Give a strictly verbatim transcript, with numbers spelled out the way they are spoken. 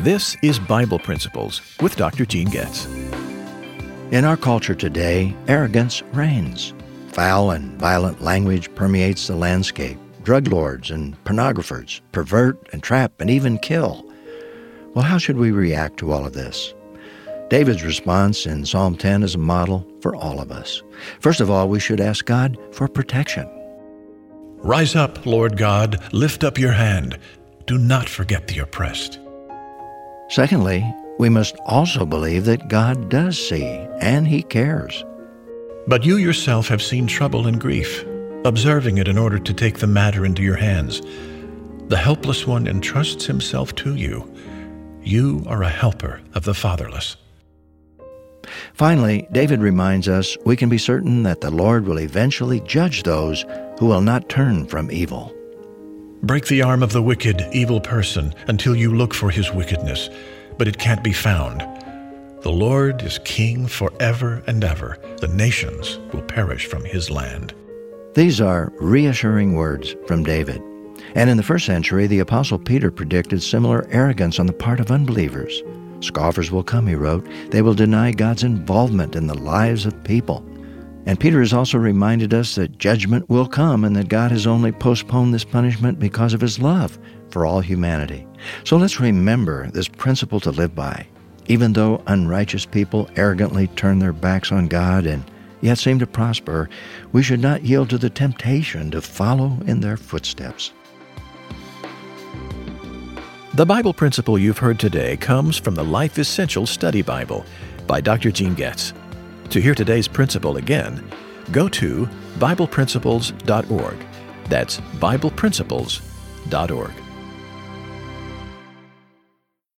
This is Bible Principles with Doctor Gene Getz. In our culture today, arrogance reigns. Foul and violent language permeates the landscape. Drug lords and pornographers pervert and trap and even kill. Well, how should we react to all of this? David's response in Psalm ten is a model for all of us. First of all, we should ask God for protection. Rise up, Lord God, lift up your hand. Do not forget the oppressed. Secondly, we must also believe that God does see and He cares. But you yourself have seen trouble and grief, observing it in order to take the matter into your hands. The helpless one entrusts himself to you. You are a helper of the fatherless. Finally, David reminds us we can be certain that the Lord will eventually judge those who will not turn from evil. Break the arm of the wicked, evil person until you look for his wickedness, but it can't be found. The Lord is king forever and ever. The nations will perish from his land. These are reassuring words from David. And in the first century, the Apostle Peter predicted similar arrogance on the part of unbelievers. Scoffers will come, he wrote. They will deny God's involvement in the lives of people. And Peter has also reminded us that judgment will come and that God has only postponed this punishment because of His love for all humanity. So let's remember this principle to live by. Even though unrighteous people arrogantly turn their backs on God and yet seem to prosper, we should not yield to the temptation to follow in their footsteps. The Bible principle you've heard today comes from the Life Essentials Study Bible by Doctor Gene Getz. To hear today's principle again, go to Bible Principles dot org. That's Bible Principles dot org.